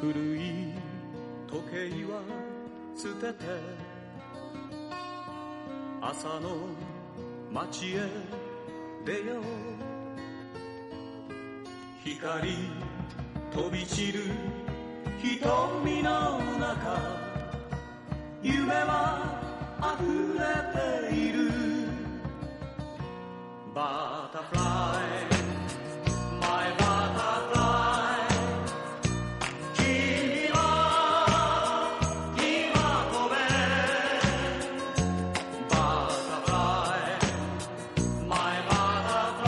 古い時計は捨てて朝の街へ出よう。光飛び散る瞳の中